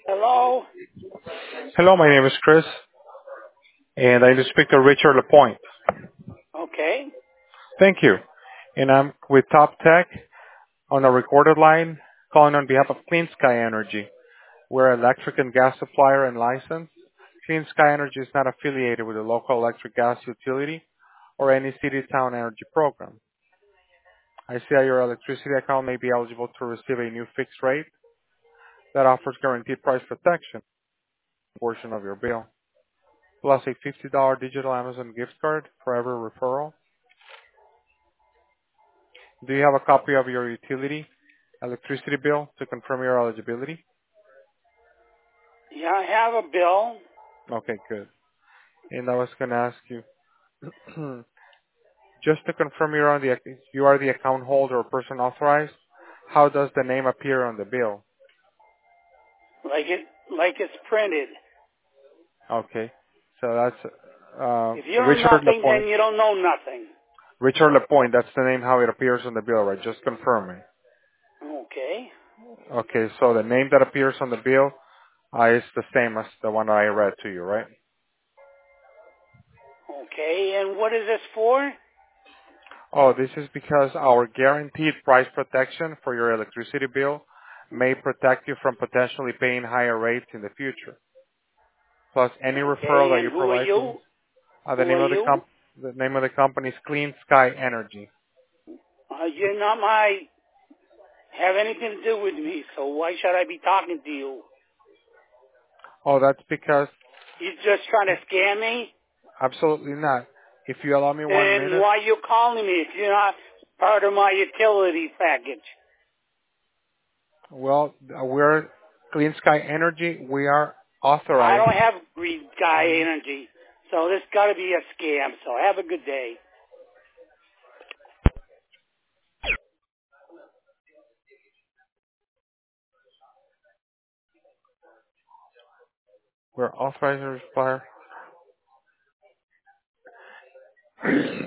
Hello? Hello, my name is Chris, and I need to speak to Richard Lapointe. Okay. Thank you. And I'm with Top Tech on a recorded line, calling on behalf of Clean Sky Energy. We're an electric and gas supplier and licensed. Clean Sky Energy is not affiliated with a local electric gas utility or any city-town energy program. I see that your electricity account may be eligible to receive a new fixed rate that offers guaranteed price protection portion of your bill, plus a $50 digital Amazon gift card for every referral. Do you have a copy of your utility electricity bill to confirm your eligibility? Yeah, I have a bill. Okay, good. And I was going to ask you, just to confirm you are the account holder or person authorized, how does the name appear on the bill? Like it's printed. Okay, so that's If you don't know Richard nothing, then Lapointe. you don't know nothing. Richard Lapointe, that's the name how it appears on the bill, right? Just confirming. Okay. Okay, so the name that appears on the bill is the same as the one I read to you, right? Okay, and what is this for? Oh, this is because our guaranteed price protection for your electricity bill may protect you from potentially paying higher rates in the future. Plus, any referral Okay, that and you who are provide to you? us, the Who name are of the you? the name of the company is Clean Sky Energy. You're not have anything to do with me, so why should I be talking to you? Oh, that's because You just trying to scam me? absolutely not. If you allow me one Then minute, why you calling me if you're not part of my utility package? well, we're Clean Sky Energy. We are I authorized. don't have green guy energy, so this got to be a scam. So have a good day. We're authorized supplier.